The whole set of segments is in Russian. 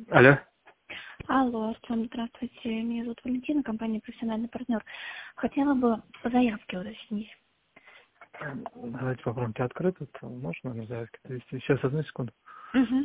Алло. Алло, Артем, здравствуйте. Меня зовут Валентина, компания «Профессиональный партнер». Хотела бы по заявке уточнить. Давайте попробуем. Ты открыт? Тут можно на заявке довести? Сейчас, одну секунду. Угу.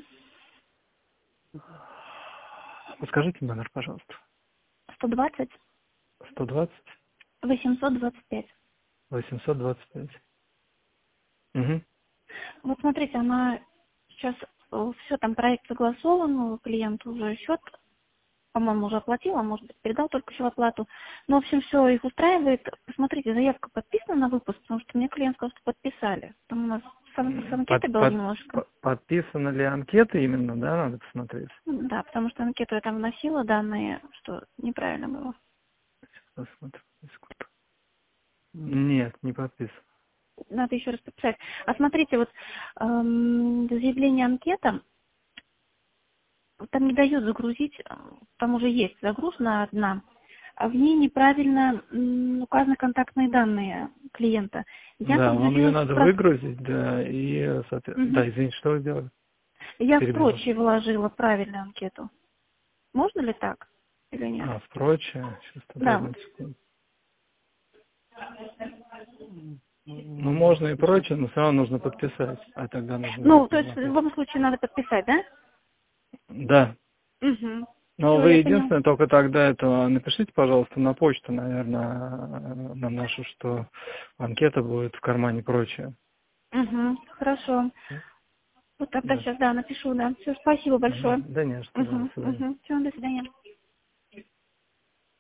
Подскажите номер, пожалуйста. 120 120 825. 825. Угу. Вот смотрите, она сейчас все там проект согласован, клиент уже счет, по-моему, уже оплатил, а может быть передал только еще оплату. Но, в общем, все их устраивает. Посмотрите, заявка подписана на выпуск, потому что мне клиент сказал, что подписали. Там у нас с анкетой было немножко. Подписана ли анкета именно, да, надо посмотреть. Да, потому что анкету я там вносила данные, что неправильно было. Посмотрим. Секунду. Нет, не подписан. Надо еще раз подписать. А смотрите, вот заявление анкета, там не дают загрузить, там уже есть загружена одна, а в ней неправильно указаны контактные данные клиента. Я Да, вам ее подгрузила надо выгрузить, да, и, соответственно, да, извините, что вы сделали? Я в Перебил вас. прочее вложила правильную анкету. Можно ли так или нет? В прочее, сейчас тогда Да. одну секунду. Ну, можно и прочее, но все равно нужно подписать, а тогда нужно будет Ну, то есть в посмотреть. любом случае надо подписать, да? Да. Угу. Но Все, вы я поняла. единственное, только тогда это напишите, пожалуйста, на почту, наверное, на нашу, что анкета будет в кармане прочее. Угу. Хорошо. Вот тогда Да. сейчас, да, напишу, да. Все, спасибо большое. Да не, что, да, до Угу. свидания. Угу. Все, до свидания.